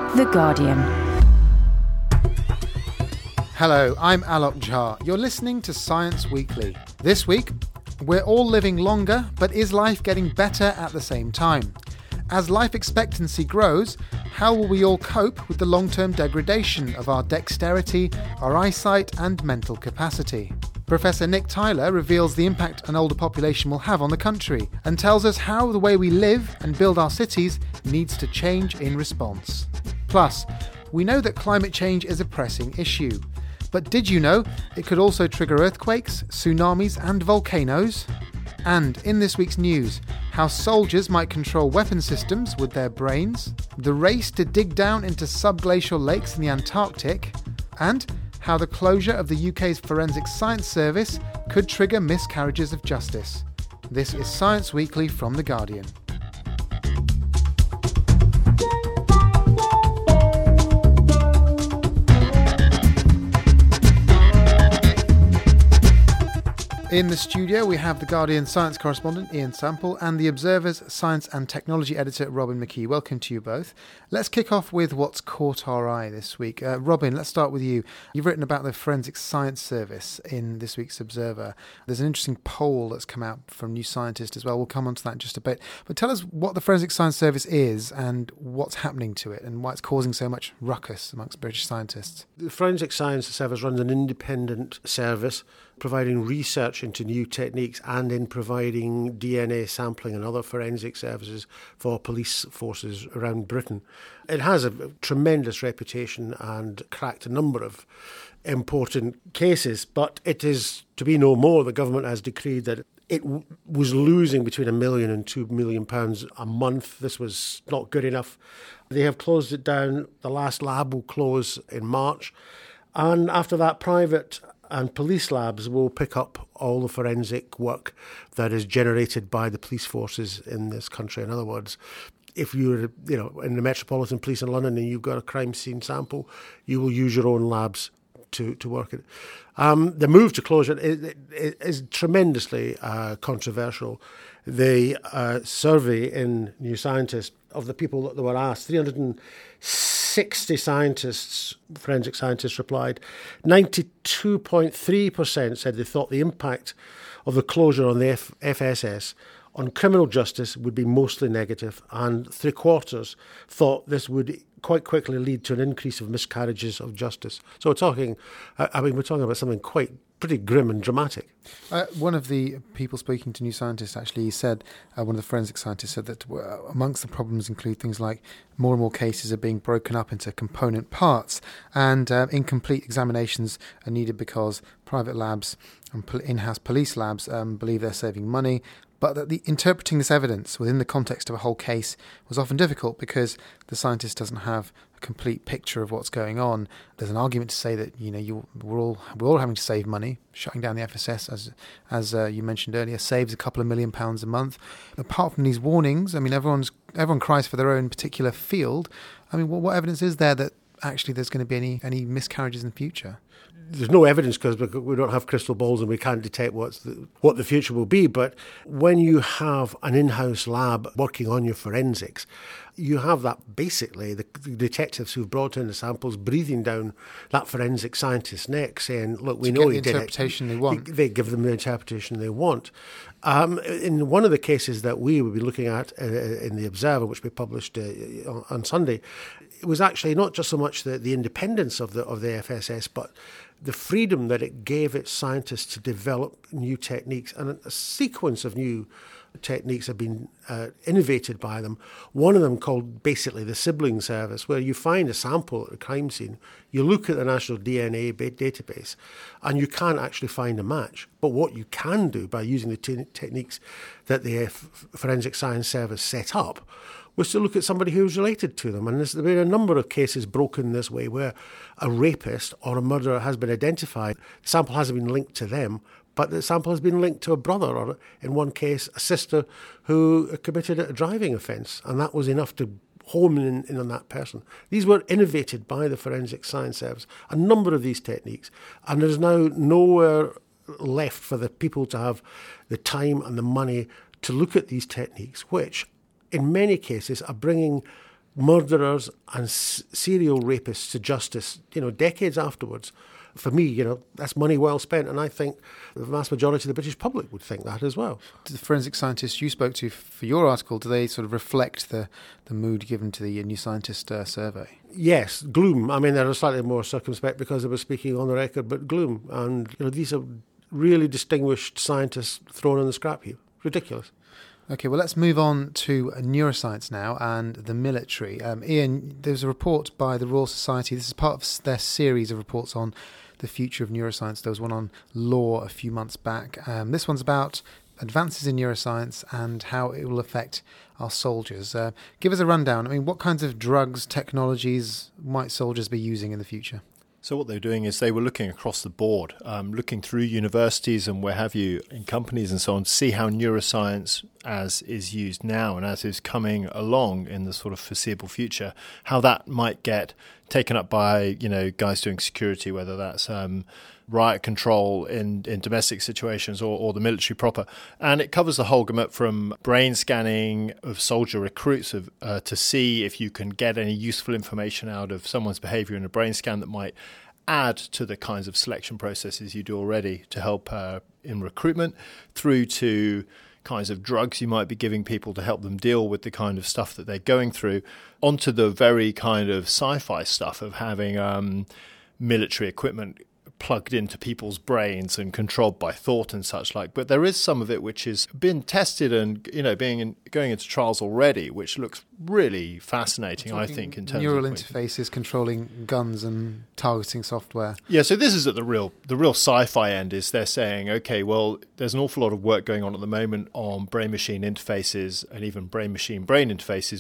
The Guardian. Hello, I'm Alok Jha. You're listening to Science Weekly. This week, we're all living longer, but is life getting better at the same time? As life expectancy grows, how will we all cope with the long-term degradation of our dexterity, our eyesight and mental capacity? Professor Nick Tyler reveals the impact an older population will have on the country and tells us how the way we live and build our cities needs to change in response. Plus, we know that climate change is a pressing issue. But did you know it could also trigger earthquakes, tsunamis and volcanoes? And in this week's news, how soldiers might control weapon systems with their brains, the race to dig down into subglacial lakes in the Antarctic, and how the closure of the UK's Forensic Science Service could trigger miscarriages of justice. This is Science Weekly from The Guardian. In the studio, we have The Guardian science correspondent Ian Sample and The Observer's science and technology editor Robin McKee. Welcome to you both. Let's kick off with what's caught our eye this week. Robin, let's start with you. You've written about the Forensic Science Service in this week's Observer. There's an interesting poll that's come out from New Scientist as well. We'll come on to that in just a bit. But tell us what the Forensic Science Service is and what's happening to it and why it's causing so much ruckus amongst British scientists. The Forensic Science Service runs an independent service providing research into new techniques and in providing DNA sampling and other forensic services for police forces around Britain. It has a tremendous reputation and cracked a number of important cases, but it is to be no more. The government has decreed that it was losing between £1 million and £2 million a month. This was not good enough. They have closed it down. The last lab will close in March. And after that, private and police labs will pick up all the forensic work that is generated by the police forces in this country. In other words, if you're in the Metropolitan Police in London and you've got a crime scene sample, you will use your own labs to work it. The move to closure is tremendously controversial. The survey in New Scientist of the people that were asked, 360 scientists, forensic scientists replied. 92.3% said they thought the impact of the closure on the FSS on criminal justice would be mostly negative, and 3/4 thought this would quite quickly lead to an increase of miscarriages of justice. So we're talking about something pretty grim and dramatic. One of the people speaking to New Scientist actually said, one of the forensic scientists said that amongst the problems include things like more and more cases are being broken up into component parts, and incomplete examinations are needed because private labs and in-house police labs believe they're saving money, but that interpreting this evidence within the context of a whole case was often difficult because the scientist doesn't have a complete picture of what's going on. There's an argument to say that we're all having to save money. Shutting down the FSS, as you mentioned earlier, saves a couple of £1 million a month. Apart from these warnings, I mean, everyone cries for their own particular field. I mean, what evidence is there that actually there's going to be any miscarriages in the future? There's no evidence because we don't have crystal balls and we can't detect what the future will be. But when you have an in-house lab working on your forensics, you have that basically the detectives who've brought in the samples breathing down that forensic scientist's neck saying, look, we know you did it. Interpretation they want. They give them the interpretation they want. In one of the cases that we will be looking at in The Observer, which we published on Sunday, it was actually not just so much the independence of the FSS, but the freedom that it gave its scientists to develop new techniques. And a sequence of new techniques have been innovated by them. One of them called basically the sibling service, where you find a sample at a crime scene, you look at the National DNA database, and you can't actually find a match. But what you can do by using the techniques that the Forensic Science Service set up was to look at somebody who's related to them. And there's been a number of cases broken this way where a rapist or a murderer has been identified. The sample hasn't been linked to them, but the sample has been linked to a brother or, in one case, a sister who committed a driving offence. And that was enough to home in on that person. These were innovated by the Forensic Science Service, a number of these techniques. And there's now nowhere left for the people to have the time and the money to look at these techniques, which in many cases are bringing murderers and serial rapists to justice, decades afterwards. For me, that's money well spent, and I think the vast majority of the British public would think that as well. Do the forensic scientists you spoke to for your article, do they sort of reflect the mood given to the New Scientist survey? Yes, gloom. I mean, they're slightly more circumspect because they were speaking on the record, but gloom. And these are really distinguished scientists thrown in the scrap heap. Ridiculous. Okay, well, let's move on to neuroscience now and the military. Ian, there's a report by the Royal Society. This is part of their series of reports on the future of neuroscience. There was one on law a few months back. This one's about advances in neuroscience and how it will affect our soldiers. Give us a rundown. I mean, what kinds of drugs, technologies might soldiers be using in the future? So what they were doing is they were looking across the board, looking through universities and where have you, in companies and so on, to see how neuroscience as is used now and as is coming along in the sort of foreseeable future, how that might get taken up by, guys doing security, whether that's riot control in domestic situations or the military proper. And it covers the whole gamut from brain scanning of soldier recruits to see if you can get any useful information out of someone's behavior in a brain scan that might add to the kinds of selection processes you do already to help in recruitment, through to kinds of drugs you might be giving people to help them deal with the kind of stuff that they're going through, onto the very kind of sci-fi stuff of having military equipment plugged into people's brains and controlled by thought and such like. But there is some of it which has been tested and, going into trials already, which looks really fascinating, I think, in terms neural of interfaces controlling guns and targeting software. Yeah, so this is at the real sci-fi end. Is they're saying, okay, well, there's an awful lot of work going on at the moment on brain-machine interfaces and even brain-machine-brain interfaces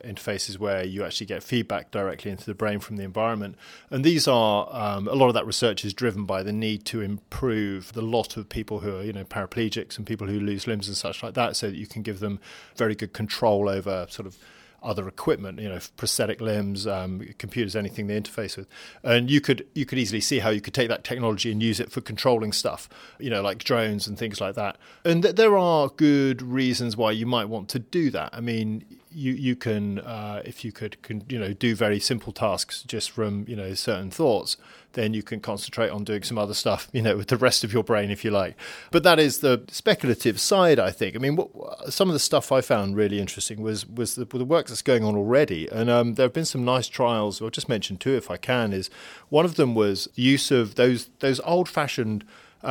where you actually get feedback directly into the brain from the environment. And these are a lot of that research is driven by the need to improve the lot of people who are, paraplegics and people who lose limbs and such like that, so that you can give them very good control over sort of other equipment, prosthetic limbs, computers, anything they interface with. And you could easily see how you could take that technology and use it for controlling stuff, like drones and things like that. And there are good reasons why you might want to do that. I mean, you can, if you could do very simple tasks just from, certain thoughts, then you can concentrate on doing some other stuff, with the rest of your brain, if you like. But that is the speculative side, I think. I mean, some of the stuff I found really interesting was the work that's going on already. And there have been some nice trials. I'll just mention two, if I can. Is one of them was the use of those old-fashioned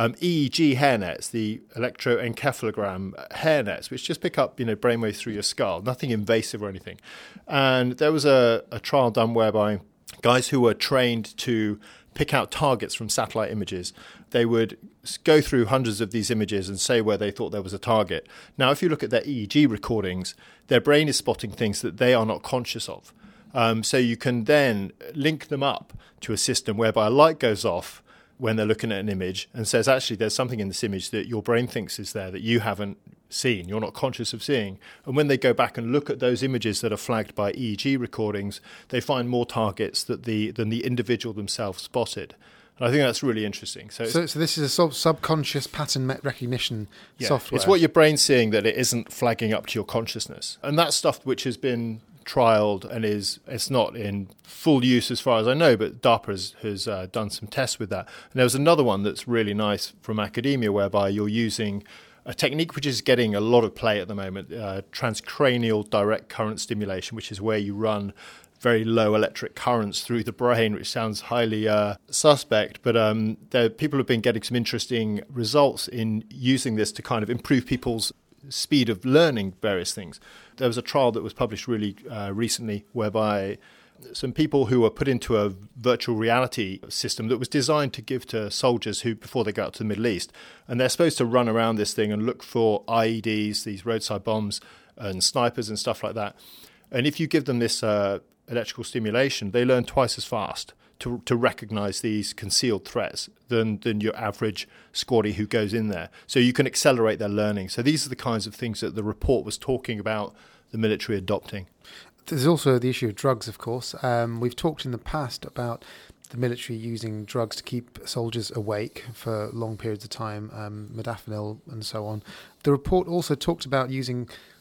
EEG hairnets, the electroencephalogram hairnets, which just pick up, brainwaves through your skull, nothing invasive or anything. And there was a trial done whereby guys who were trained to pick out targets from satellite images, they would go through hundreds of these images and say where they thought there was a target. Now, if you look at their EEG recordings, their brain is spotting things that they are not conscious of. So you can then link them up to a system whereby a light goes off when they're looking at an image and says, actually, there's something in this image that your brain thinks is there that you haven't seen, you're not conscious of seeing. And when they go back and look at those images that are flagged by EEG recordings, they find more targets than the individual themselves spotted. And I think that's really interesting. So this is a subconscious pattern recognition software. It's what your brain's seeing that it isn't flagging up to your consciousness. And that's stuff which has been trialed and it's not in full use as far as I know, but DARPA has done some tests with that. And there was another one that's really nice from academia whereby you're using a technique which is getting a lot of play at the moment, transcranial direct current stimulation, which is where you run very low electric currents through the brain, which sounds highly suspect. But people have been getting some interesting results in using this to kind of improve people's speed of learning various things. There was a trial that was published really recently whereby some people who were put into a virtual reality system that was designed to give to soldiers who, before they go out to the Middle East, and they're supposed to run around this thing and look for IEDs, these roadside bombs and snipers and stuff like that. And if you give them this electrical stimulation, they learn twice as fast to recognize these concealed threats than your average squaddy who goes in there. So you can accelerate their learning. So these are the kinds of things that the report was talking about the military adopting. There's also the issue of drugs, of course. We've talked in the past about the military using drugs to keep soldiers awake for long periods of time, modafinil and so on. The report also talked about using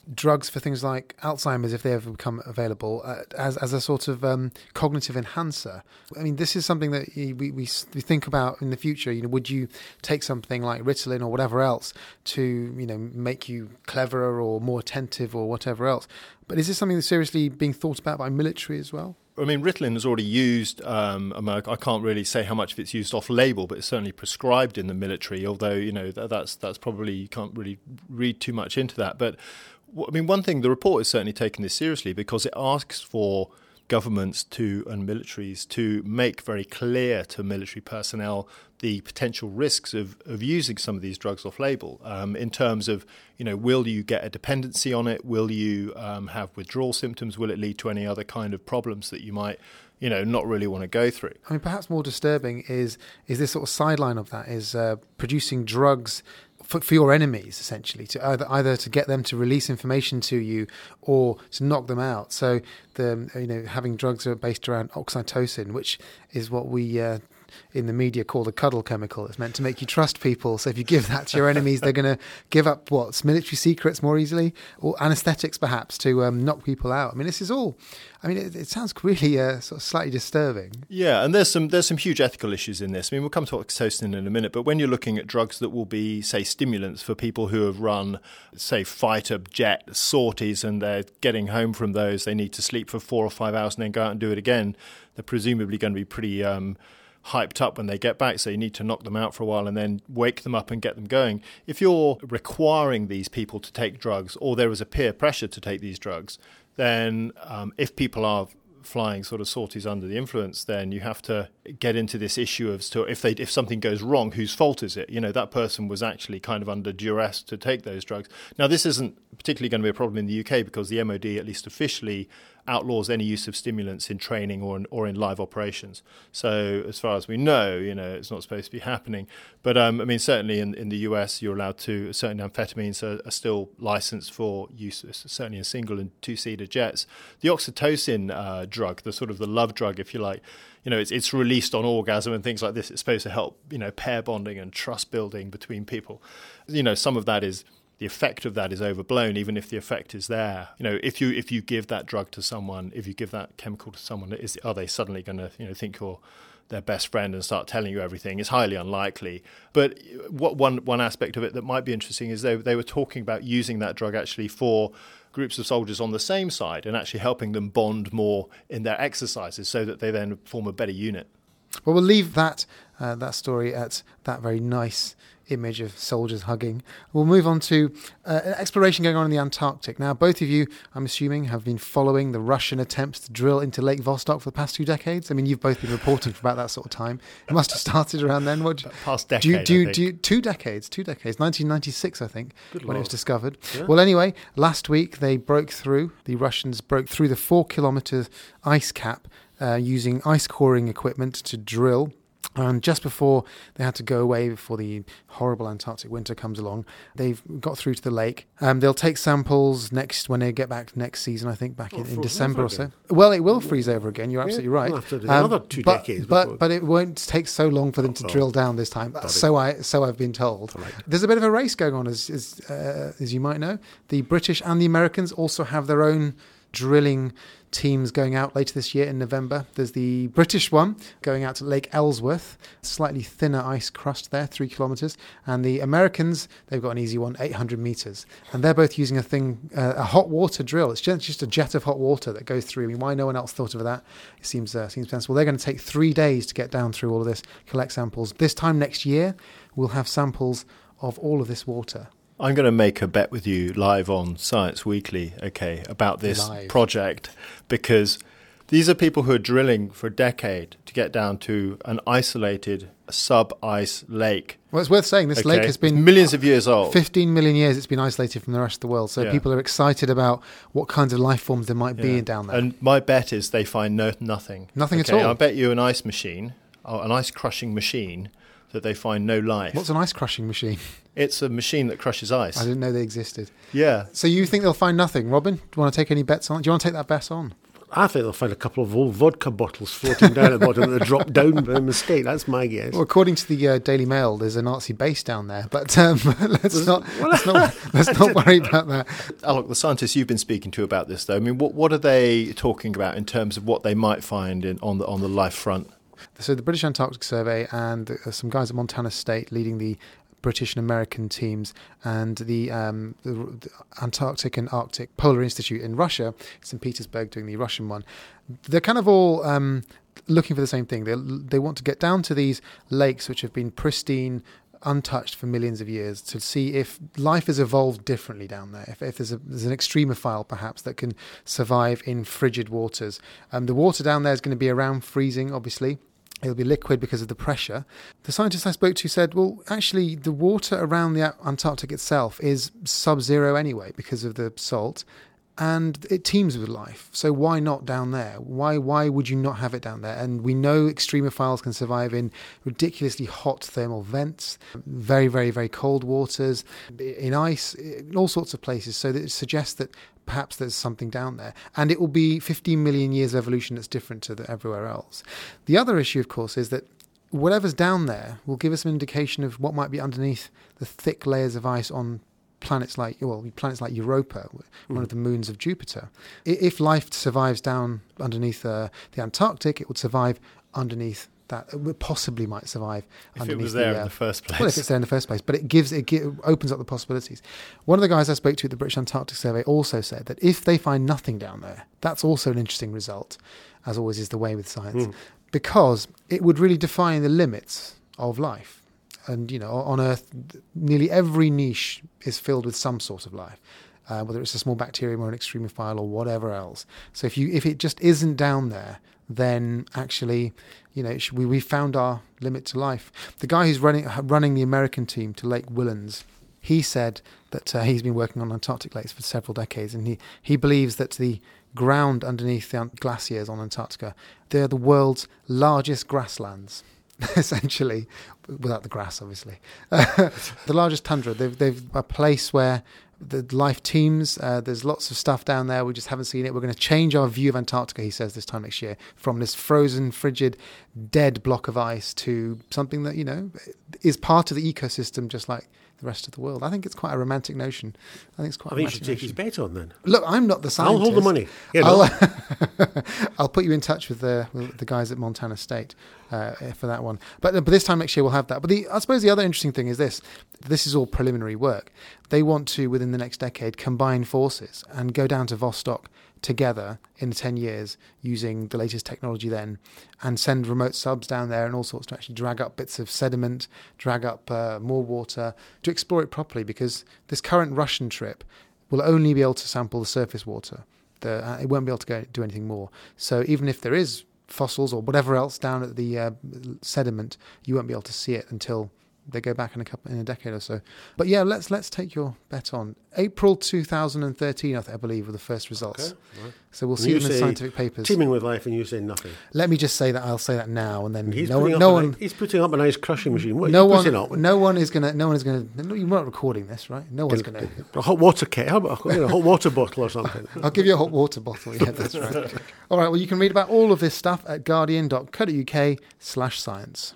drugs for things like Alzheimer's, if they ever become available, as a sort of cognitive enhancer. I mean, this is something that we think about in the future. Would you take something like Ritalin or whatever else to, make you cleverer or more attentive or whatever else? But is this something that's seriously being thought about by military as well? I mean, Ritalin is already used. I can't really say how much of it's used off-label, but it's certainly prescribed in the military. Although that's probably, you can't really read too much into that. But I mean, one thing, the report is certainly taking this seriously because it asks for governments and militaries to make very clear to military personnel the potential risks of using some of these drugs off-label in terms of, will you get a dependency on it? Will you have withdrawal symptoms? Will it lead to any other kind of problems that you might, not really want to go through? I mean, perhaps more disturbing is this sort of sideline of that is producing drugs for your enemies, essentially, to either to get them to release information to you or to knock them out. So having drugs that are based around oxytocin, which is what we in the media call the cuddle chemical. It's meant to make you trust people. So if you give that to your enemies, they're going to give up military secrets more easily, or anaesthetics perhaps to knock people out. I mean, this is all. I mean, it sounds really sort of slightly disturbing. Yeah, and there's some huge ethical issues in this. I mean, we'll come to oxytocin in a minute, but when you're looking at drugs that will be, say, stimulants for people who have run, say, fighter jet sorties and they're getting home from those, they need to sleep for 4 or 5 hours and then go out and do it again, they're presumably going to be pretty hyped up when they get back, so you need to knock them out for a while and then wake them up and get them going. If you're requiring these people to take drugs, or there is a peer pressure to take these drugs, then if people are flying sort of sorties under the influence, then you have to get into this issue of if something goes wrong, whose fault is it? That person was actually kind of under duress to take those drugs. Now, this isn't particularly going to be a problem in the UK because the MOD, at least officially, outlaws any use of stimulants in training or in live operations. So as far as we know, it's not supposed to be happening. But I mean, certainly in the US, you're allowed to, certain amphetamines are still licensed for use, certainly in single and two-seater jets. The oxytocin drug, the sort of the love drug, if you like, it's released on orgasm and things like this. It's supposed to help, pair bonding and trust building between people. Some of that is, the effect of that is overblown, even if the effect is there. If you give that drug to someone, if you give that chemical to someone, are they suddenly going to think you're their best friend and start telling you everything? It's highly unlikely. But what one aspect of it that might be interesting is they were talking about using that drug actually for groups of soldiers on the same side and actually helping them bond more in their exercises so that they then form a better unit. Well, we'll leave that story at that very nice image of soldiers hugging. We'll move on to exploration going on in the Antarctic. Now, both of you, I'm assuming, have been following the Russian attempts to drill into Lake Vostok for the past 2 decades. I mean, you've both been reporting for about that sort of time. It must have started around then. Past decade, do you 2 decades, 1996, I think, Good when Lord. it was discovered. Yeah. Well, anyway, last week the Russians broke through the 4-kilometre ice cap using ice coring equipment to drill. And just before they had to go away, before the horrible Antarctic winter comes along, they've got through to the lake. They'll take samples when they get back next season, I think, back in December or so. Well, it will freeze over again. You're absolutely right. We'll have to do another 2 decades. But it won't take so long for them to drill down this time. So I've been told. Right. There's a bit of a race going on, as you might know. The British and the Americans also have their own drilling teams going out later this year in November. There's the British one going out to Lake Ellsworth, slightly thinner ice crust there, 3 kilometres. And the Americans, they've got an easy one, 800 metres. And they're both using a hot water drill. It's just a jet of hot water that goes through. I mean, why no one else thought of that? It seems sensible. They're going to take 3 days to get down through all of this, collect samples. This time next year, we'll have samples of all of this water. I'm going to make a bet with you live on Science Weekly, about this project, because these are people who are drilling for a decade to get down to an isolated sub-ice lake. Well, it's worth saying this lake has been it's millions of years old. 15 million years it's been isolated from the rest of the world. So people are excited about what kinds of life forms there might be down there. And my bet is they find nothing. Nothing at all. I bet you an ice crushing machine, that they find no life. What's an ice crushing machine? It's a machine that crushes ice. I didn't know they existed. Yeah. So you think they'll find nothing, Robin? Do you want to take any bets on? Do you want to take that bet on? I think they'll find a couple of old vodka bottles floating down at the bottom that drop down by mistake. That's my guess. Well, according to the Daily Mail, there's a Nazi base down there, but let's not worry about that. Alok, the scientists you've been speaking to about this, though, I mean, what are they talking about in terms of what they might find on the life front? So the British Antarctic Survey and some guys at Montana State leading the British and American teams, and the Antarctic and Arctic Polar Institute in Russia, St. Petersburg doing the Russian one, they're kind of all looking for the same thing. They want to get down to these lakes which have been pristine, untouched for millions of years, to see if life has evolved differently down there, if there's an extremophile perhaps that can survive in frigid waters. The water down there is going to be around freezing, obviously. It'll be liquid because of the pressure. The scientist I spoke to said, well, actually, the water around the Antarctic itself is sub-zero anyway because of the salt, and it teems with life. So why not down there? Why would you not have it down there? And we know extremophiles can survive in ridiculously hot thermal vents, very, very, very cold waters, in ice, in all sorts of places. So that it suggests that perhaps there's something down there. And it will be 15 million years of evolution that's different to everywhere else. The other issue, of course, is that whatever's down there will give us an indication of what might be underneath the thick layers of ice on planets like Europa, one of the moons of Jupiter. If life survives down underneath the Antarctic, it would survive underneath that. It possibly might survive if it was there in the first place. Well, if it's there in the first place, but it opens up the possibilities. One of the guys I spoke to at the British Antarctic Survey also said that if they find nothing down there, that's also an interesting result, as always is the way with science, because it would really define the limits of life. And, on Earth, nearly every niche is filled with some sort of life, whether it's a small bacterium or an extremophile or whatever else. So if it just isn't down there, then actually, we found our limit to life. The guy who's running the American team to Lake Whillans, he said that he's been working on Antarctic lakes for several decades, and he believes that the ground underneath the glaciers on Antarctica, they're the world's largest grasslands. Essentially, without the grass, obviously. The largest tundra. They've a place where the life teems. There's lots of stuff down there. We just haven't seen it. We're going to change our view of Antarctica, he says, this time next year, from this frozen, frigid, dead block of ice to something that, is part of the ecosystem, just like the rest of the world. I think it's quite a romantic notion. I think you should take his bet on then. Look, I'm not the scientist. I'll hold the money. I'll put you in touch with the guys at Montana State for that one. But this time next year we'll have that. But I suppose the other interesting thing is this. This is all preliminary work. They want to, within the next decade, combine forces and go down to Vostok together in 10 years using the latest technology then, and send remote subs down there and all sorts to actually drag up bits of sediment, drag up more water, to explore it properly, because this current Russian trip will only be able to sample the surface water. It won't be able to go do anything more. So even if there is fossils or whatever else down at the sediment, you won't be able to see it until they go back in a decade or so. But yeah, let's take your bet on April 2013. I believe were the first results. Okay, right. So we'll see them in scientific papers. Teeming with life, and you say nothing. Let me just say that. I'll say that now, and then he's putting up an ice crushing machine. What no one is going to. You're not recording this, right? No one's going to. A hot water kit. How about a hot water bottle or something? I'll give you a hot water bottle. Yeah, that's right. All right. Well, you can read about all of this stuff at guardian.co.uk/science.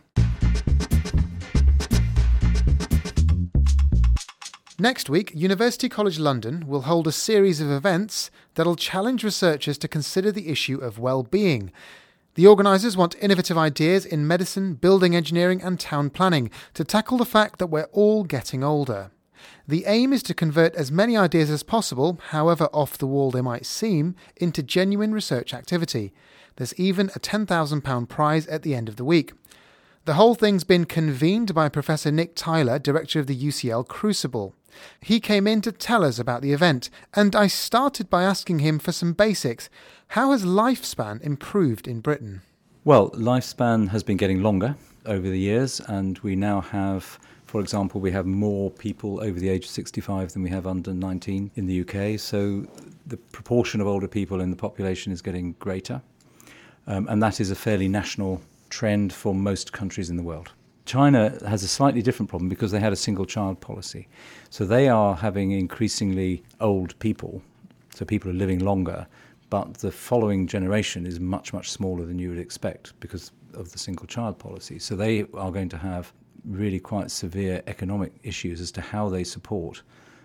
Next week, University College London will hold a series of events that'll challenge researchers to consider the issue of well-being. The organisers want innovative ideas in medicine, building engineering and town planning to tackle the fact that we're all getting older. The aim is to convert as many ideas as possible, however off the wall they might seem, into genuine research activity. There's even a £10,000 prize at the end of the week. The whole thing's been convened by Professor Nick Tyler, director of the UCL Crucible. He came in to tell us about the event, and I started by asking him for some basics. How has lifespan improved in Britain? Well, lifespan has been getting longer over the years, and we now have, for example, we have more people over the age of 65 than we have under 19 in the UK, so the proportion of older people in the population is getting greater, and that is a fairly national trend for most countries in the world. China has a slightly different problem because they had a single-child policy. So they are having increasingly old people, so people are living longer, but the following generation is much, much smaller than you would expect because of the single child policy. So they are going to have really quite severe economic issues as to how they support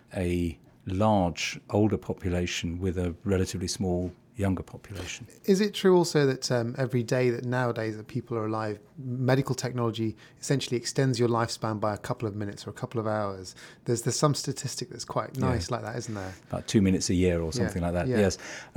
a large older population with a relatively small younger population. Is it true also that every day that nowadays that people are alive, medical technology essentially extends your lifespan by a couple of minutes or a couple of hours? There's some statistic that's quite nice like that, isn't there? About 2 minutes a year or something like that, yes.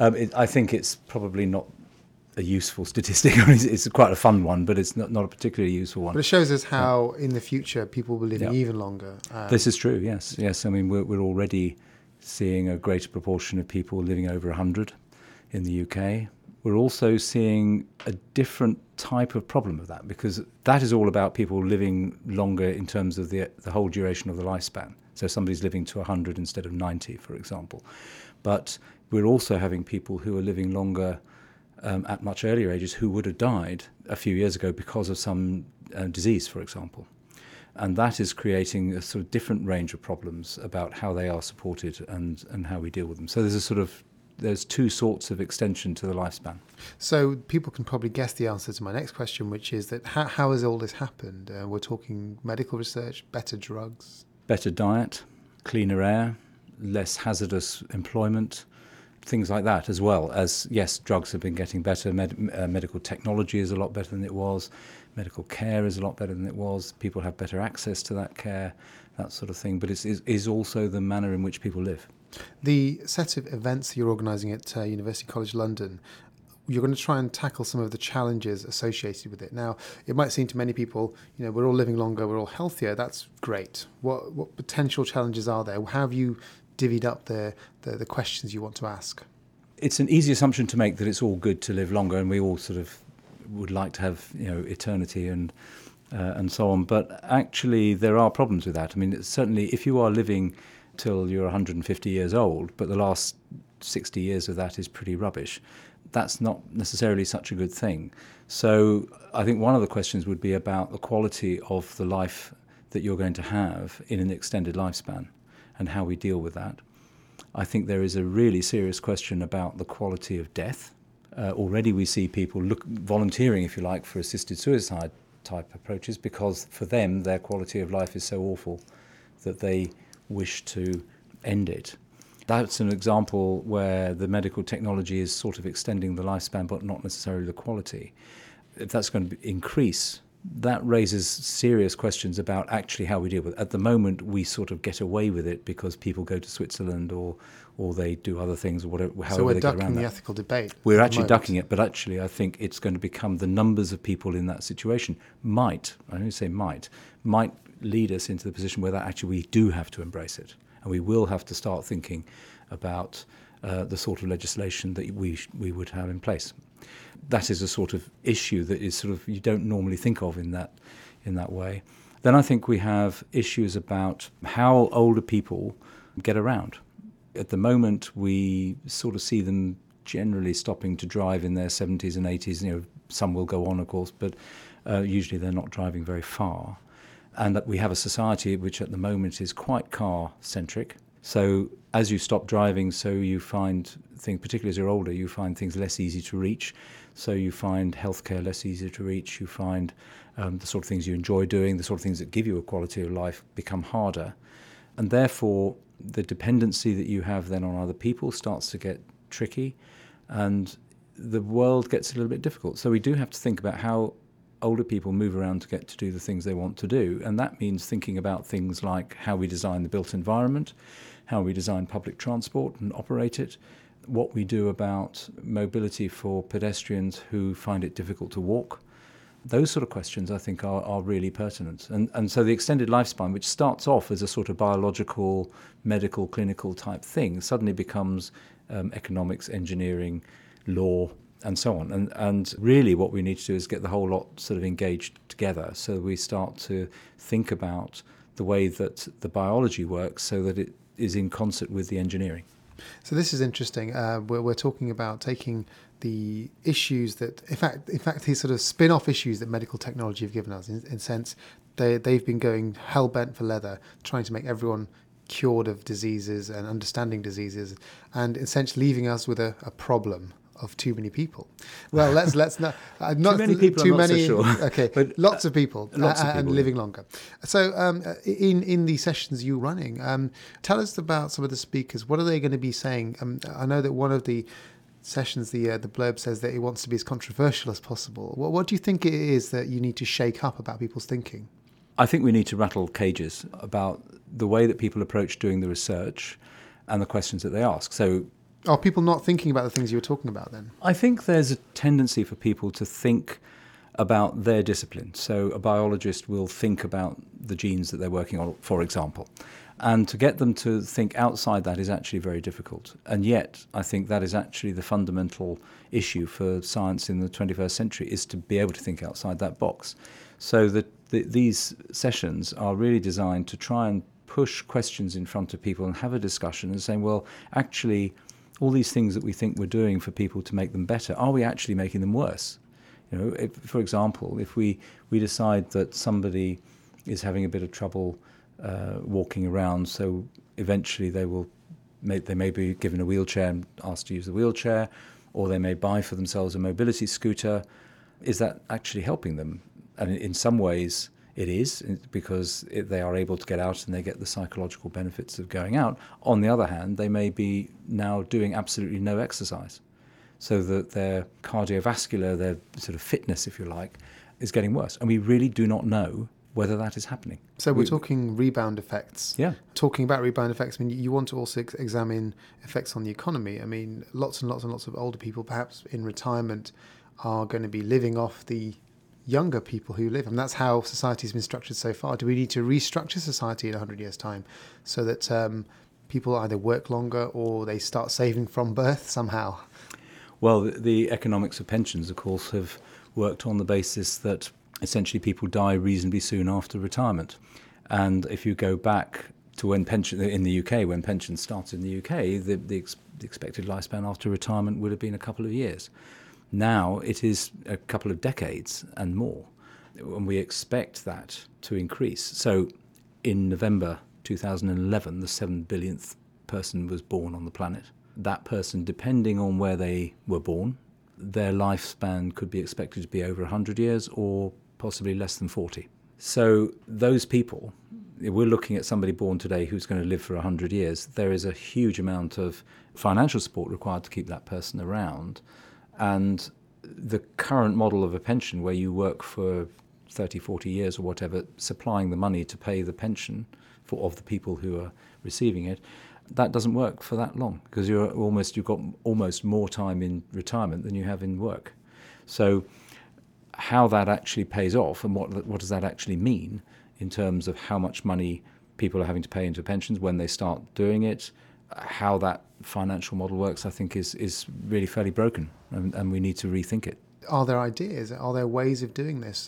I think it's probably not a useful statistic. It's quite a fun one, but it's not a particularly useful one. But it shows us how in the future people will be living even longer. This is true, yes. I mean, we're already seeing a greater proportion of people living over 100 in the UK. We're also seeing a different type of problem of that, because that is all about people living longer in terms of the whole duration of the lifespan. So somebody's living to 100 instead of 90, for example. But we're also having people who are living longer at much earlier ages who would have died a few years ago because of some disease, for example. And that is creating a sort of different range of problems about how they are supported and how we deal with them. So there's two sorts of extension to the lifespan. So people can probably guess the answer to my next question, which is that how has all this happened? We're talking medical research, better drugs? Better diet, cleaner air, less hazardous employment, things like that, as well as, yes, drugs have been getting better, medical technology is a lot better than it was, medical care is a lot better than it was, people have better access to that care, that sort of thing, but it is also the manner in which people live. The set of events you're organising at University College London, you're going to try and tackle some of the challenges associated with it. Now, it might seem to many people, we're all living longer, we're all healthier, that's great. What potential challenges are there? How have you divvied up the questions you want to ask? It's an easy assumption to make that it's all good to live longer, and we all sort of would like to have eternity and so on. But actually, there are problems with that. I mean, certainly, if you are living till you're 150 years old, but the last 60 years of that is pretty rubbish, that's not necessarily such a good thing. So I think one of the questions would be about the quality of the life that you're going to have in an extended lifespan and how we deal with that. I think there is a really serious question about the quality of death. Already we see people volunteering, if you like, for assisted suicide type approaches because for them their quality of life is so awful that they wish to end it. That's an example where the medical technology is sort of extending the lifespan but not necessarily the quality. If that's going to increase, that raises serious questions about actually how we deal with it. At the moment, we sort of get away with it because people go to Switzerland or they do other things or whatever. So we're ducking the ethical debate. We're actually ducking it, but actually I think it's going to become the numbers of people in that situation might lead us into the position where that actually we do have to embrace it. And we will have to start thinking about the sort of legislation that we would have in place. That is a sort of issue that is sort of you don't normally think of in that way. Then I think we have issues about how older people get around. At the moment, we sort of see them generally stopping to drive in their 70s and 80s. Some will go on, of course, but usually they're not driving very far. And that we have a society which at the moment is quite car-centric. So as you stop driving, so you find things, particularly as you're older, you find things less easy to reach. So you find healthcare less easy to reach. You find the sort of things you enjoy doing, the sort of things that give you a quality of life become harder. And therefore, the dependency that you have then on other people starts to get tricky and the world gets a little bit difficult. So we do have to think about how older people move around to get to do the things they want to do. And that means thinking about things like how we design the built environment, how we design public transport and operate it, what we do about mobility for pedestrians who find it difficult to walk. Those sort of questions, I think, are really pertinent. And so the extended lifespan, which starts off as a sort of biological, medical, clinical type thing, suddenly becomes economics, engineering, law, and so on. And really what we need to do is get the whole lot sort of engaged together so we start to think about the way that the biology works so that it is in concert with the engineering. So this is interesting. We're talking about taking the issues that, in fact, these sort of spin-off issues that medical technology have given us. In a sense, they've been going hell-bent for leather, trying to make everyone cured of diseases and understanding diseases, and essentially leaving us with a problem of too many people. Well, let's not too many people. Too I'm not many. So sure. Okay, but lots of people, and yeah. living longer. So, in the sessions you're running, tell us about some of the speakers. What are they going to be saying? I know that one of the sessions, the blurb says that it wants to be as controversial as possible. What do you think it is that you need to shake up about people's thinking? I think we need to rattle cages about the way that people approach doing the research and the questions that they ask. So, are people not thinking about the things you were talking about then? I think there's a tendency for people to think about their discipline. So a biologist will think about the genes that they're working on, for example. And to get them to think outside that is actually very difficult. And yet, I think that is actually the fundamental issue for science in the 21st century, is to be able to think outside that box. So these sessions are really designed to try and push questions in front of people and have a discussion and saying, well, actually, all these things that we think we're doing for people to make them better, are we actually making them worse? You know, for example, if we decide that somebody is having a bit of trouble walking around, so eventually they may be given a wheelchair and asked to use the wheelchair, or they may buy for themselves a mobility scooter, is that actually helping them? And in some ways it is, because they are able to get out and they get the psychological benefits of going out. On the other hand, they may be now doing absolutely no exercise, so that their cardiovascular, their sort of fitness, if you like, is getting worse. And we really do not know whether that is happening. So we're talking rebound effects. Yeah. Talking about rebound effects, I mean, you want to also examine effects on the economy. I mean, lots and lots and lots of older people, perhaps in retirement, are going to be living off the younger people who live. And that's how society's been structured so far. Do we need to restructure society in 100 years' time so that people either work longer or they start saving from birth somehow? Well, the economics of pensions, of course, have worked on the basis that essentially people die reasonably soon after retirement. And if you go back to when pension in the UK, when pensions started in the UK, the expected lifespan after retirement would have been a couple of years. Now it is a couple of decades and more, and we expect that to increase. So in November 2011, the 7 billionth person was born on the planet. That person, depending on where they were born, their lifespan could be expected to be over 100 years or possibly less than 40. So those people, if we're looking at somebody born today who's going to live for 100 years, there is a huge amount of financial support required to keep that person around. And the current model of a pension, where you work for 30, 40 years or whatever, supplying the money to pay the pension of the people who are receiving it, that doesn't work for that long, because you've got almost more time in retirement than you have in work. So how that actually pays off, and what does that actually mean in terms of how much money people are having to pay into pensions when they start doing it, how that financial model works, I think is really fairly broken, and we need to rethink it. Are there ideas? Are there ways of doing this,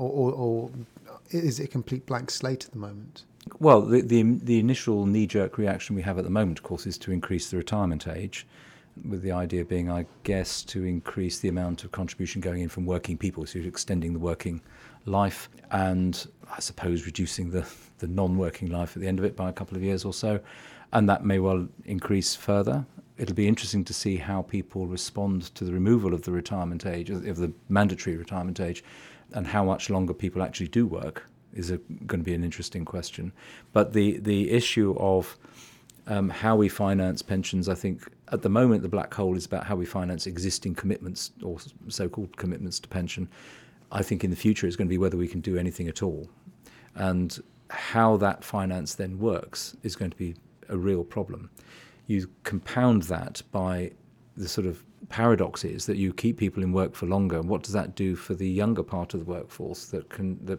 or is it a complete blank slate at the moment? Well, the initial knee-jerk reaction we have at the moment, of course, is to increase the retirement age, with the idea being, I guess, to increase the amount of contribution going in from working people, so extending the working life, and I suppose reducing the non-working life at the end of it by a couple of years or so, and that may well increase further. It'll be interesting to see how people respond to the removal of the retirement age, of the mandatory retirement age, and how much longer people actually do work is going to be an interesting question. But the issue of how we finance pensions, I think at the moment the black hole is about how we finance existing commitments, or so-called commitments to pension. I think in the future it's going to be whether we can do anything at all. And how that finance then works is going to be a real problem. You compound that by the sort of paradox is that you keep people in work for longer. And what does that do for the younger part of the workforce that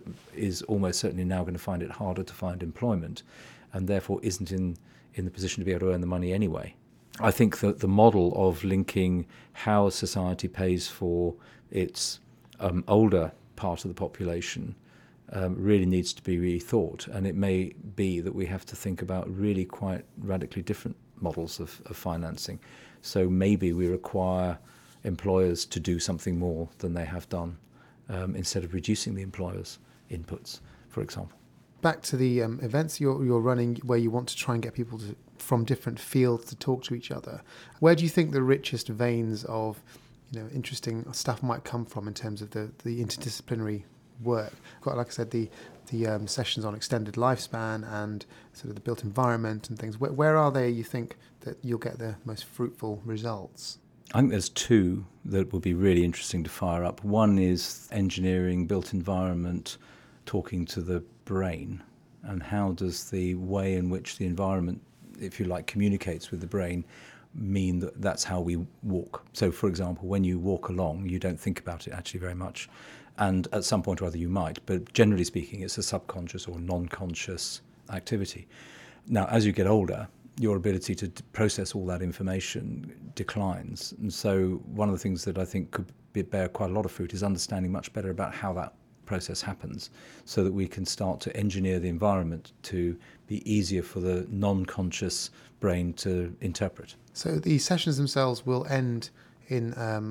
is almost certainly now going to find it harder to find employment, and therefore isn't in the position to be able to earn the money anyway? I think that the model of linking how society pays for its older part of the population really needs to be rethought, and it may be that we have to think about really quite radically different models of financing. So maybe we require employers to do something more than they have done, instead of reducing the employers' inputs, for example. back to the events you're running, where you want to try and get people from different fields to talk to each other. Where do you think the richest veins of interesting stuff might come from in terms of the interdisciplinary work? Quite like I said, the sessions on extended lifespan and sort of the built environment and things. Where are they, you think, that you'll get the most fruitful results? I think there's two that would be really interesting to fire up. One is engineering, built environment, talking to the brain, and how does the way in which the environment, if you like, communicates with the brain mean that that's how we walk. So, for example, when you walk along, you don't think about it actually very much. And at some point or other you might, but generally speaking, it's a subconscious or non-conscious activity. Now, as you get older, your ability to process all that information declines. And so one of the things that I think could bear quite a lot of fruit is understanding much better about how that process happens, so that we can start to engineer the environment to be easier for the non-conscious brain to interpret. So the sessions themselves will end in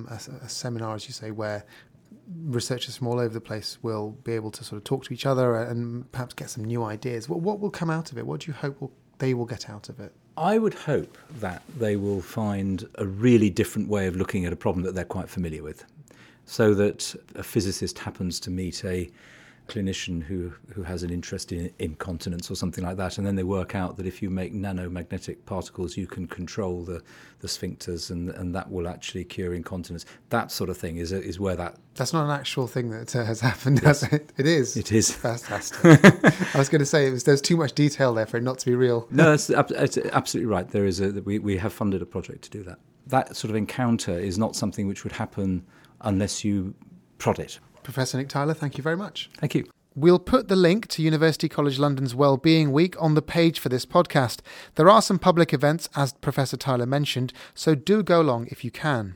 a seminar, as you say, where researchers from all over the place will be able to sort of talk to each other and perhaps get some new ideas. What will come out of it? What do you hope they will get out of it? I would hope that they will find a really different way of looking at a problem that they're quite familiar with, so that a physicist happens to meet a clinician who has an interest in incontinence or something like that, and then they work out that if you make nanomagnetic particles, you can control the sphincters, and that will actually cure incontinence. That sort of thing is where that... That's not an actual thing that has happened, has it? It is. It is. Fantastic. I was going to say there's too much detail there for it not to be real. No, it's absolutely right. There is we have funded a project to do that. That sort of encounter is not something which would happen unless you prod it. Professor Nick Tyler, thank you very much. Thank you. We'll put the link to University College London's Wellbeing Week on the page for this podcast. There are some public events, as Professor Tyler mentioned, so do go along if you can.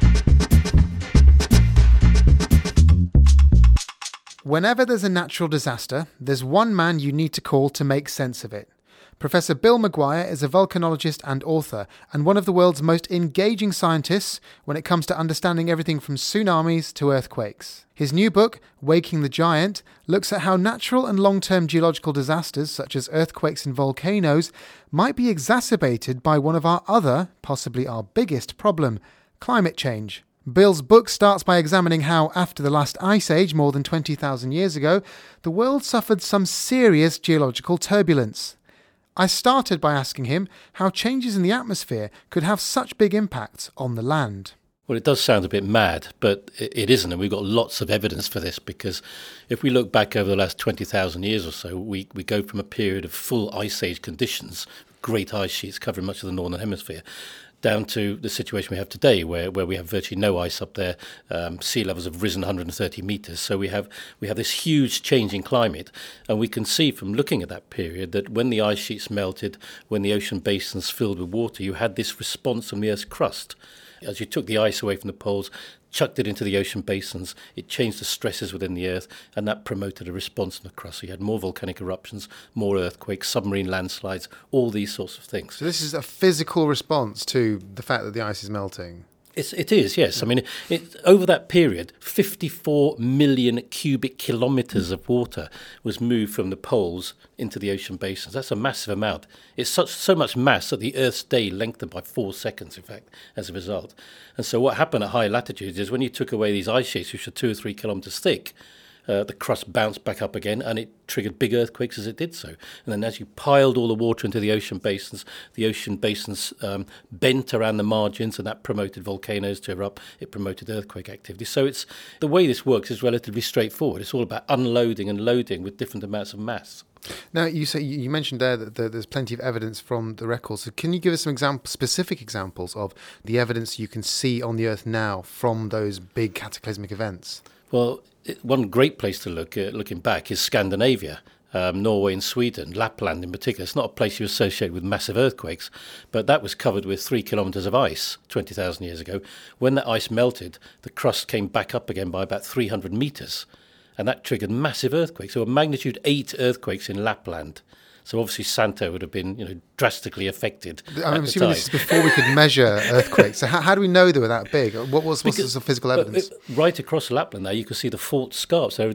Whenever there's a natural disaster, there's one man you need to call to make sense of it. Professor Bill Maguire is a volcanologist and author, and one of the world's most engaging scientists when it comes to understanding everything from tsunamis to earthquakes. His new book, Waking the Giant, looks at how natural and long-term geological disasters, such as earthquakes and volcanoes, might be exacerbated by one of our other, possibly our biggest problem, climate change. Bill's book starts by examining how, after the last ice age more than 20,000 years ago, the world suffered some serious geological turbulence. I started by asking him how changes in the atmosphere could have such big impacts on the land. Well, it does sound a bit mad, but it isn't, and we've got lots of evidence for this, because if we look back over the last 20,000 years or so, we go from a period of full ice age conditions, great ice sheets covering much of the northern hemisphere, down to the situation we have today, where we have virtually no ice up there. Sea levels have risen 130 metres. So we have this huge change in climate. And we can see from looking at that period that when the ice sheets melted, when the ocean basins filled with water, you had this response from the Earth's crust. As you took the ice away from the poles, chucked it into the ocean basins, it changed the stresses within the Earth, and that promoted a response in the crust. So you had more volcanic eruptions, more earthquakes, submarine landslides, all these sorts of things. So this is a physical response to the fact that the ice is melting? It is, yes. I mean, over that period, 54 million cubic kilometres of water was moved from the poles into the ocean basins. That's a massive amount. It's so much mass that the Earth's day lengthened by 4 seconds, in fact, as a result. And so what happened at high latitudes is when you took away these ice sheets, which are 2 or 3 kilometres thick, the crust bounced back up again, and it triggered big earthquakes as it did so. And then as you piled all the water into the ocean basins bent around the margins, and that promoted volcanoes to erupt. It promoted earthquake activity. So the way this works is relatively straightforward. It's all about unloading and loading with different amounts of mass. Now, you mentioned there that there's plenty of evidence from the records. So can you give us some specific examples of the evidence you can see on the Earth now from those big cataclysmic events? Well, one great place to look, looking back, is Scandinavia, Norway and Sweden, Lapland in particular. It's not a place you associate with massive earthquakes, but that was covered with 3 kilometres of ice 20,000 years ago. When that ice melted, the crust came back up again by about 300 metres, and that triggered massive earthquakes. So a magnitude 8 earthquakes in Lapland. So obviously Santo would have been, drastically affected. I'm assuming this is before we could measure earthquakes. So how do we know they were that big? What's the physical evidence? Right across Lapland there, you can see the fault scarps. There are these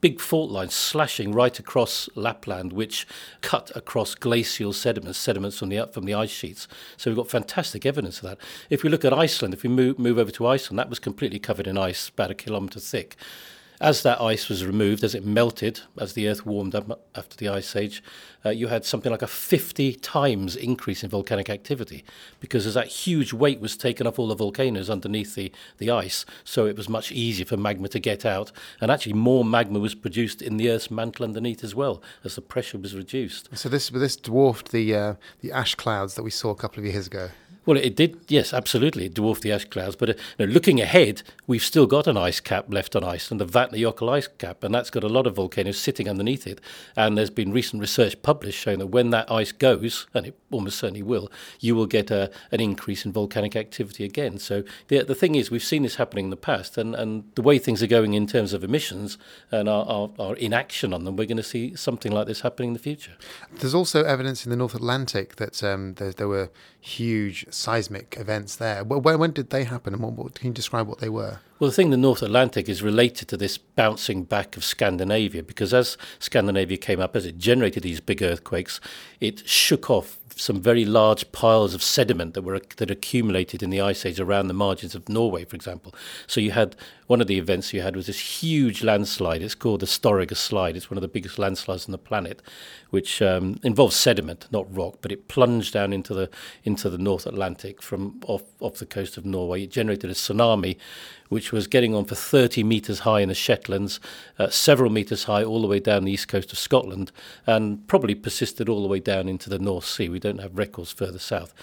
big fault lines slashing right across Lapland, which cut across glacial sediments from the ice sheets. So we've got fantastic evidence of that. If we look at Iceland, if we move over to Iceland, that was completely covered in ice, about 1 kilometre thick. As that ice was removed, as it melted, as the Earth warmed up after the Ice Age, you had something like a 50 times increase in volcanic activity, because as that huge weight was taken off all the volcanoes underneath the ice, so it was much easier for magma to get out, and actually more magma was produced in the Earth's mantle underneath as well, as the pressure was reduced. So this dwarfed the ash clouds that we saw a couple of years ago. Well, it did, yes, absolutely. It dwarfed the ash clouds. But looking ahead, we've still got an ice cap left on Iceland, the Vatnajökull ice cap, and that's got a lot of volcanoes sitting underneath it. And there's been recent research published showing that when that ice goes, and it almost certainly will, you will get an increase in volcanic activity again. So the thing is, we've seen this happening in the past, and the way things are going in terms of emissions and our inaction on them, we're going to see something like this happening in the future. There's also evidence in the North Atlantic that there were huge seismic events there. When did they happen, and can you describe what they were? Well, the thing in the North Atlantic is related to this bouncing back of Scandinavia, because as Scandinavia came up, as it generated these big earthquakes, it shook off some very large piles of sediment that accumulated in the Ice Age around the margins of Norway, for example. So you had, one of the events you had was this huge landslide. It's called the Storegga slide. It's one of the biggest landslides on the planet, which involves sediment, not rock, but it plunged down into the North Atlantic from off the coast of Norway. It generated a tsunami, which was getting on for 30 metres high in the Shetlands, several metres high all the way down the east coast of Scotland, and probably persisted all the way down into the North Sea. We don't have records further south.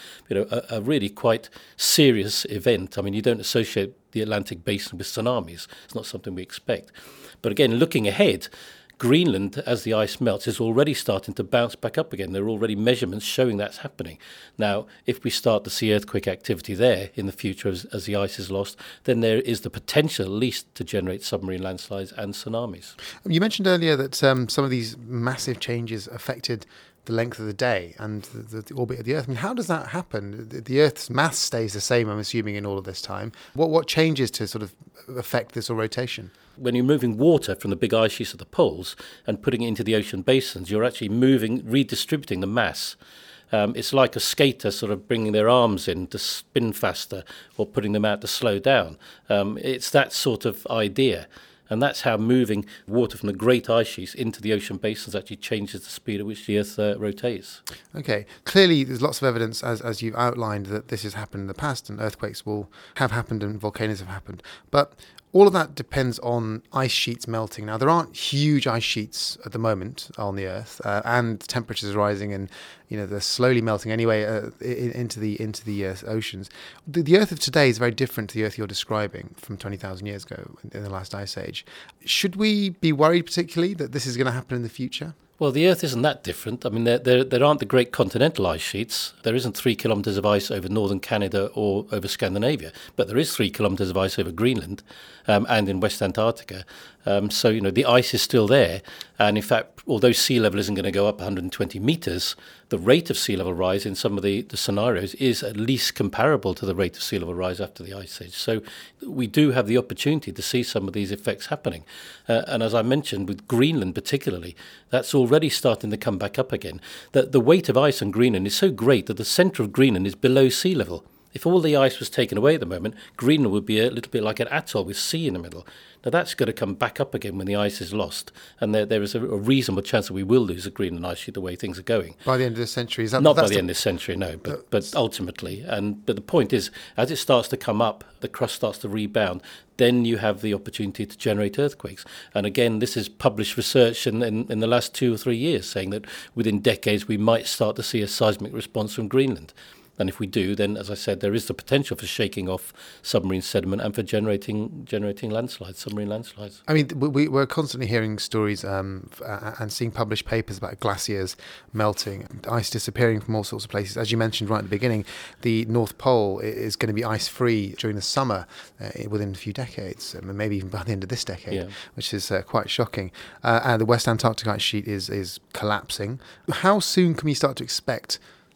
A really quite serious event. I mean, you don't associate the Atlantic basin with tsunamis. It's not something we expect. But again, looking ahead, Greenland, as the ice melts, is already starting to bounce back up again. There are already measurements showing that's happening. Now, if we start to see earthquake activity there in the future as the ice is lost, then there is the potential at least to generate submarine landslides and tsunamis. You mentioned earlier that some of these massive changes affected the length of the day and the orbit of the Earth. I mean, how does that happen? The Earth's mass stays the same, I'm assuming, in all of this time. What changes to sort of affect this rotation? When you're moving water from the big ice sheets at the poles and putting it into the ocean basins, you're actually redistributing the mass. It's like a skater sort of bringing their arms in to spin faster or putting them out to slow down. It's that sort of idea. And that's how moving water from the great ice sheets into the ocean basins actually changes the speed at which the Earth rotates. Okay. Clearly, there's lots of evidence, as you've outlined, that this has happened in the past and earthquakes will have happened and volcanoes have happened. But all of that depends on ice sheets melting. Now, there aren't huge ice sheets at the moment on the Earth, and temperatures are rising, and they're slowly melting anyway into the oceans. The Earth of today is very different to the Earth you're describing from 20,000 years ago in the last ice age. Should we be worried particularly that this is going to happen in the future? Well, the Earth isn't that different. I mean, there aren't the great continental ice sheets. There isn't 3 kilometres of ice over northern Canada or over Scandinavia, but there is 3 kilometres of ice over Greenland and in West Antarctica. So, the ice is still there. And in fact, although sea level isn't going to go up 120 metres, the rate of sea level rise in some of the scenarios is at least comparable to the rate of sea level rise after the Ice Age. So we do have the opportunity to see some of these effects happening. And as I mentioned, with Greenland particularly, that's already starting to come back up again. The weight of ice on Greenland is so great that the centre of Greenland is below sea level. If all the ice was taken away at the moment, Greenland would be a little bit like an atoll with sea in the middle. Now, that's going to come back up again when the ice is lost, and there is a reasonable chance that we will lose a Greenland ice sheet the way things are going. By the end of this century? Not by the end of this century, no, but ultimately. But the point is, as it starts to come up, the crust starts to rebound, then you have the opportunity to generate earthquakes. And again, this is published research in the last 2 or 3 years saying that within decades we might start to see a seismic response from Greenland. And if we do, then, as I said, there is the potential for shaking off submarine sediment and for generating landslides, submarine landslides. I mean, we're constantly hearing stories and seeing published papers about glaciers melting, ice disappearing from all sorts of places. As you mentioned right at the beginning, the North Pole is going to be ice-free during the summer within a few decades, maybe even by the end of this decade, which is quite shocking. And the West Antarctic ice sheet is collapsing. How soon can we start to expect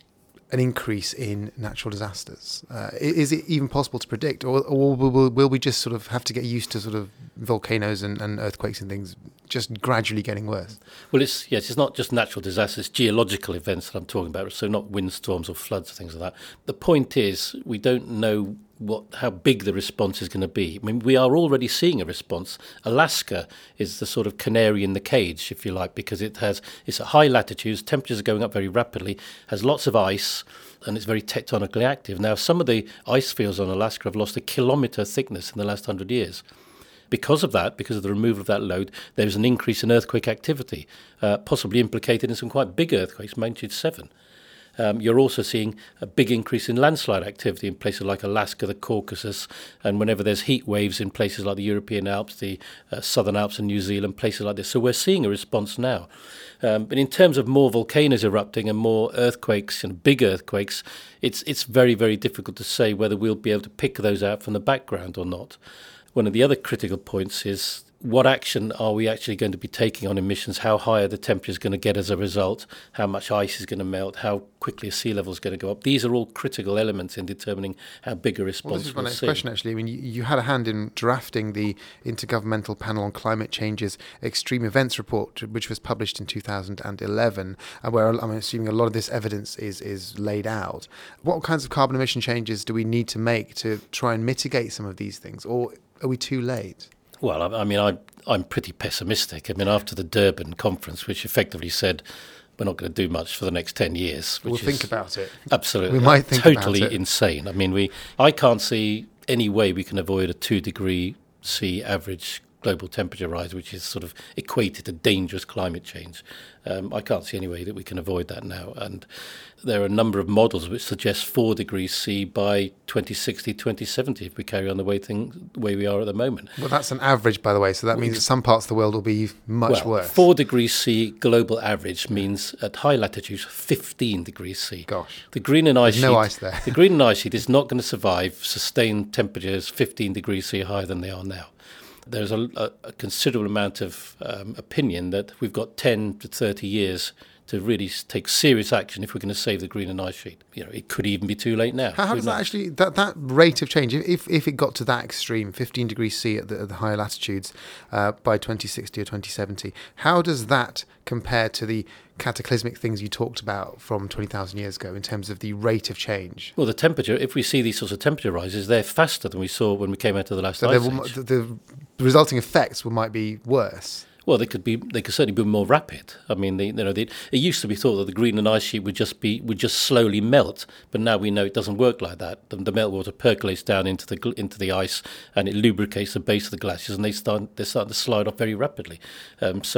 an increase in natural disasters? Is it even possible to predict, or will we just sort of have to get used to sort of volcanoes and earthquakes and things just gradually getting worse? Well, it's not just natural disasters, it's geological events that I'm talking about, so not windstorms or floods or things like that. The point is, we don't know how big the response is going to be. I mean, we are already seeing a response. Alaska is the sort of canary in the cage, if you like, because it's at high latitudes, temperatures are going up very rapidly, has lots of ice, and it's very tectonically active. Now, some of the ice fields on Alaska have lost a kilometre thickness in the last 100 years. Because of the removal of that load, there's an increase in earthquake activity, possibly implicated in some quite big earthquakes, magnitude 7. You're also seeing a big increase in landslide activity in places like Alaska, the Caucasus, and whenever there's heat waves in places like the European Alps, the Southern Alps and New Zealand, places like this. So we're seeing a response now. But in terms of more volcanoes erupting and more earthquakes and big earthquakes, it's very, very difficult to say whether we'll be able to pick those out from the background or not. One of the other critical points is, what action are we actually going to be taking on emissions? How high are the temperatures going to get as a result? How much ice is going to melt? How quickly sea level is going to go up? These are all critical elements in determining how big a response we'll see. This is my next question, actually. I mean, you had a hand in drafting the Intergovernmental Panel on Climate Change's Extreme Events Report, which was published in 2011, where I'm assuming a lot of this evidence is laid out. What kinds of carbon emission changes do we need to make to try and mitigate some of these things, or are we too late? Well, I mean, I'm pretty pessimistic. I mean, after the Durban conference, which effectively said we're not going to do much for the next 10 years. We'll think about it. Absolutely. We might think totally about it. Insane. I mean, I can't see any way we can avoid a 2-degree C average global temperature rise, which is sort of equated to dangerous climate change. I can't see any way that we can avoid that now. And there are a number of models which suggest 4 degrees C by 2060, 2070 if we carry on the way we are at the moment. Well, that's an average, by the way, so that means that some parts of the world will be much worse. 4 degrees C global average means at high latitudes 15 degrees C. Gosh. The Greenland ice sheet, no ice there. The Greenland ice sheet is not going to survive sustained temperatures 15 degrees C higher than they are now. There's a considerable amount of opinion that we've got 10 to 30 years to really take serious action if we're going to save the Greenland ice sheet. You know, it could even be too late now. How does that actually, that rate of change, if it got to that extreme, 15 degrees C at the higher latitudes by 2060 or 2070, how does that compare to the cataclysmic things you talked about from 20,000 years ago in terms of the rate of change? Well, the temperature, if we see these sorts of temperature rises, they're faster than we saw when we came out of the last ice age. The resulting effects might be worse. Well, they could certainly be more rapid. I mean, it used to be thought that the Greenland ice sheet would just slowly melt, but now we know it doesn't work like that. The meltwater percolates down into the ice, and it lubricates the base of the glaciers, and they're starting to slide off very rapidly. So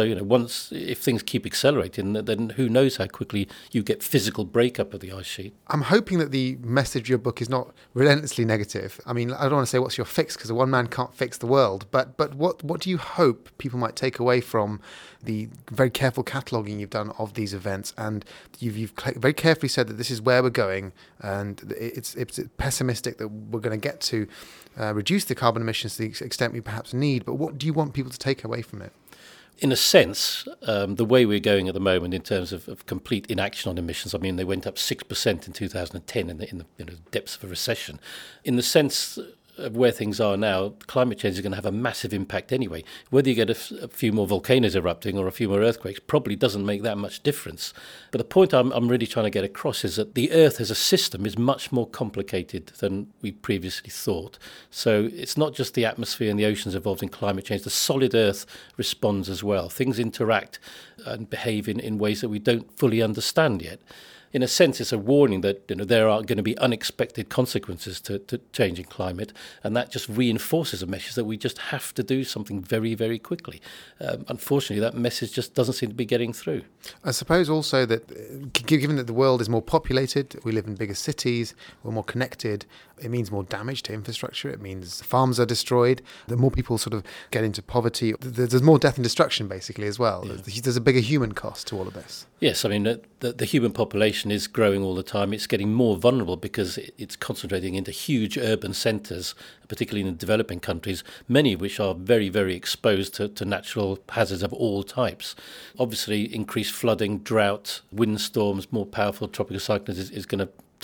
if things keep accelerating, then who knows how quickly you get physical breakup of the ice sheet. I'm hoping that the message of your book is not relentlessly negative. I mean, I don't want to say what's your fix, because one man can't fix the world, but what do you hope people might take away from the very careful cataloguing you've done of these events? And you've very carefully said that this is where we're going, and it's pessimistic that we're going to get to reduce the carbon emissions to the extent we perhaps need. But what do you want people to take away from it? In a sense, the way we're going at the moment in terms of complete inaction on emissions, I mean, they went up 6% in 2010 in the depths of a recession. In the sense of where things are now, climate change is going to have a massive impact anyway. Whether you get a few more volcanoes erupting or a few more earthquakes probably doesn't make that much difference. But the point I'm really trying to get across is that the Earth as a system is much more complicated than we previously thought. So it's not just the atmosphere and the oceans involved in climate change. The solid Earth responds as well. Things interact and behave in ways that we don't fully understand yet. In a sense, it's a warning that there are going to be unexpected consequences to changing climate, and that just reinforces a message that we just have to do something very, very quickly. Unfortunately, that message just doesn't seem to be getting through. I suppose also that, given that the world is more populated, we live in bigger cities, we're more connected, it means more damage to infrastructure, it means farms are destroyed, the more people sort of get into poverty, there's more death and destruction basically as well. Yeah. There's a bigger human cost to all of this. Yes, I mean, the human population is growing all the time. It's getting more vulnerable because it's concentrating into huge urban centres, particularly in the developing countries, many of which are very, very exposed to natural hazards of all types. Obviously, increased flooding, drought, windstorms, more powerful tropical cyclones is going to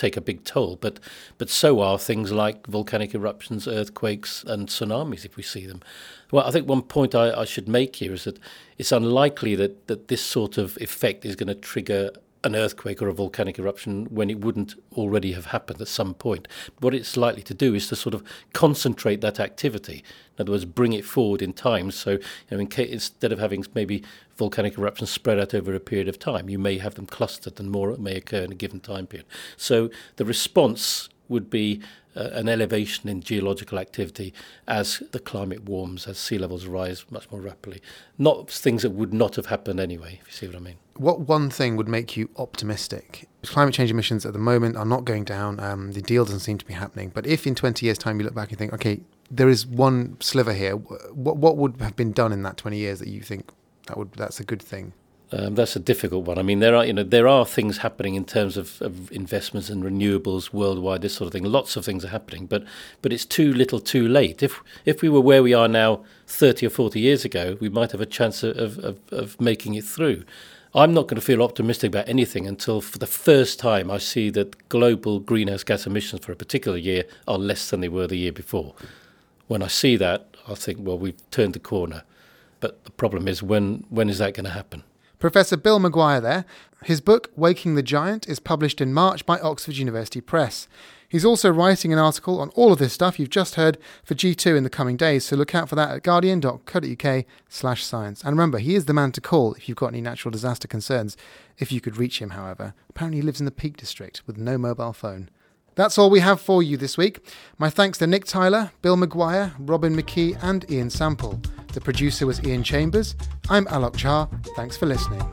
take a big toll, but so are things like volcanic eruptions, earthquakes and tsunamis if we see them. Well, I think one point I should make here is that it's unlikely that this sort of effect is going to trigger an earthquake or a volcanic eruption when it wouldn't already have happened at some point. What it's likely to do is to sort of concentrate that activity. In other words, bring it forward in time. So, instead of having maybe volcanic eruptions spread out over a period of time, you may have them clustered and more may occur in a given time period. So the response would be an elevation in geological activity as the climate warms, as sea levels rise much more rapidly. Not things that would not have happened anyway, if you see what I mean. What one thing would make you optimistic? Climate change emissions at the moment are not going down. The deal doesn't seem to be happening. But if in 20 years' time you look back and think, okay, there is one sliver here, what would have been done in that 20 years that you think that's a good thing? That's a difficult one. I mean, there are things happening in terms of investments in renewables worldwide, this sort of thing. Lots of things are happening, but it's too little too late. If we were where we are now 30 or 40 years ago, we might have a chance of making it through. I'm not going to feel optimistic about anything until for the first time I see that global greenhouse gas emissions for a particular year are less than they were the year before. When I see that, I think, well, we've turned the corner. But the problem is, when is that going to happen? Professor Bill Maguire there. His book, Waking the Giant, is published in March by Oxford University Press. He's also writing an article on all of this stuff you've just heard for G2 in the coming days, so look out for that at guardian.co.uk/science. And remember, he is the man to call if you've got any natural disaster concerns. If you could reach him, however. Apparently he lives in the Peak District with no mobile phone. That's all we have for you this week. My thanks to Nick Tyler, Bill Maguire, Robin McKee and Ian Sample. The producer was Ian Chambers. I'm Alok Jha. Thanks for listening.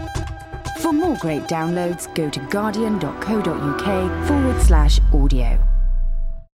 For more great downloads, go to guardian.co.uk/audio.